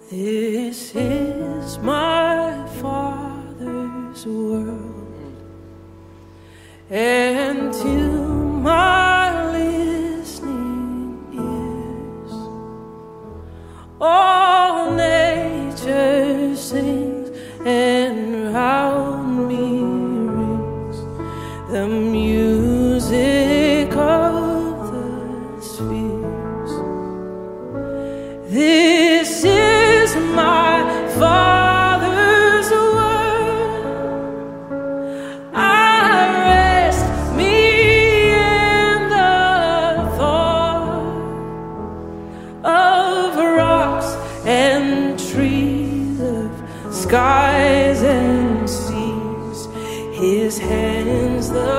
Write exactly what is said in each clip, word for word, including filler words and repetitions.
This is my Father's world, and to my listening ears, all nature sings, and round me rings the music of the spheres. This is my Father's word. I rest me in the thought of rocks and trees, of skies and seas. His hands the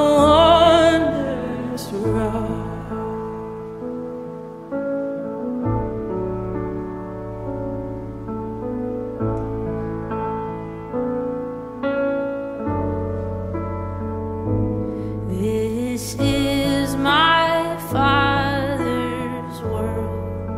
wonders wrought. This is my Father's world.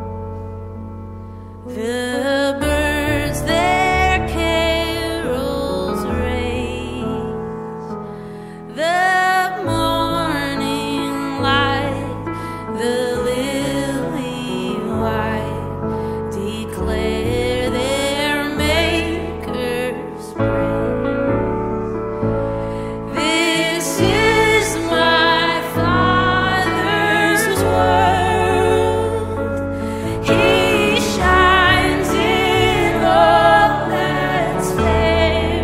The birds their carols raise, the morning light, the lily white, declare their Maker's praise. This is my Father's world. He shines in all that's fair.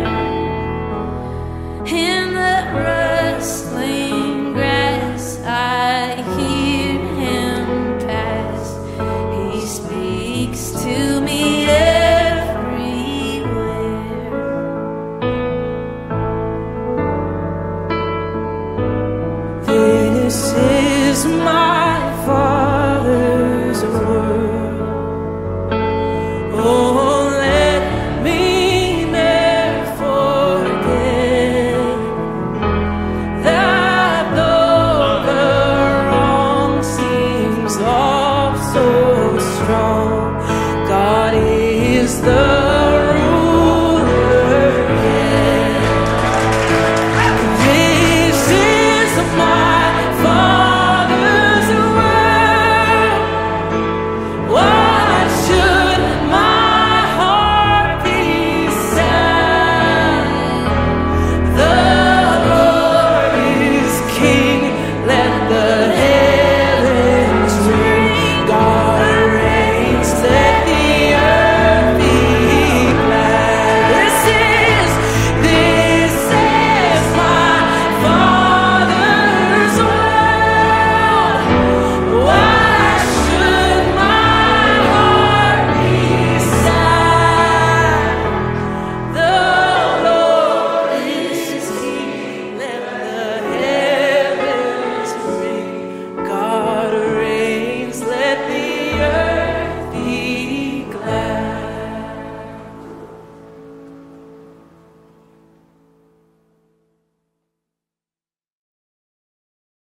In the rustling grass I hear him pass. He speaks to me everywhere. This is my Father's word. Oh, let me never forget that though the wrong seems all so strong,